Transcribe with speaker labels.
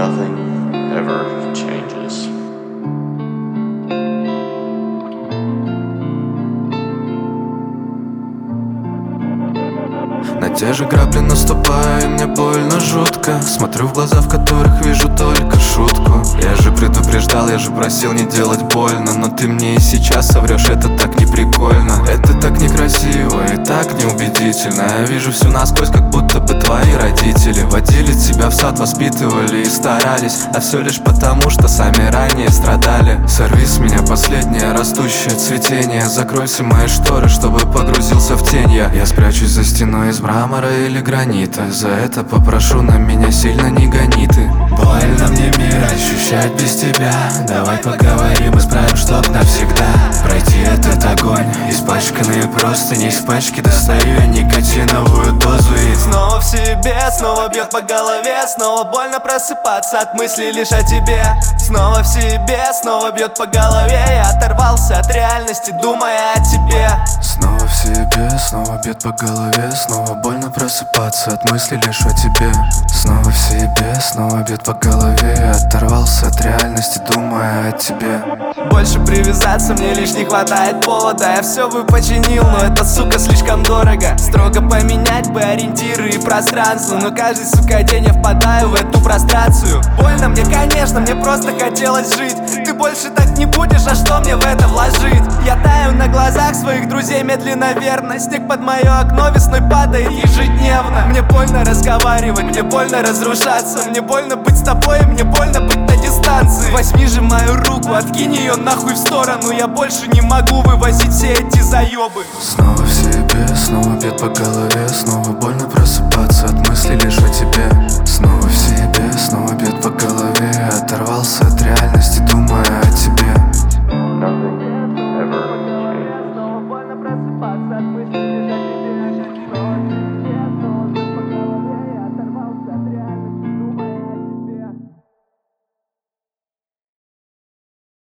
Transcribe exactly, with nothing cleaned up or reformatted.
Speaker 1: nothing ever changes.
Speaker 2: На те же грабли наступаю, и мне больно жутко. Смотрю в глаза, в которых вижу только шутку. Я же предупреждал, я же просил не делать больно, но ты мне и сейчас соврешь, это так не прикольно. Это так некрасиво и так неубедительно. Я вижу всю насквозь, как будто бы твои родители водили тебя в сад, воспитывали и старались, а все лишь потому, что сами ранее страдали. Сорви с меня последнее растущее цветение. Закрой все мои шторы, чтобы погрузился в тень. Я, я спрячусь за стеной из мрамора или гранита. За это попрошу, на меня сильно не гони ты. Больно мне мир ощущать без тебя. Давай поговорим, исправим, чтоб навсегда пройти этот огонь. Испачканные простыни, из пачки достаю я никотиновую дозу и
Speaker 3: снова в себе, снова бьет по голове. Снова больно просыпаться от мыслей лишь о тебе. Снова в себе, снова бьет по голове. Я оторвался от реальности, думая о тебе.
Speaker 2: Снова в себе, снова бьет по голове. Снова больно просыпаться от мыслей лишь о тебе. Снова в себе, снова бьет по голове. Я оторвался от реальности, думая о тебе.
Speaker 3: Больше привязаться мне лишь не хватает повода. Я все бы починил, но это, сука, слишком дорого. Строго поменять бы ориентиры и пространство, но каждый, сука, день я впадаю в эту прострацию. Больно мне, конечно, мне просто хотелось жить. Ты больше так не будешь, а что мне в это вложить? Я таю на глазах своих друзей медленно, верно. Снег под мое окно весной падает ежедневно. Мне больно разговаривать, мне больно разрушаться. Мне больно быть с тобой, мне больно быть на дистанции. Возьми же мою руку, откинь ее нахуй в сторону. Я больше не могу вывозить все эти заебы.
Speaker 2: Снова в себе, снова бьет по голове. Снова больно просыпаться от мыслей лишь о тебе. Снова в себе, снова бьет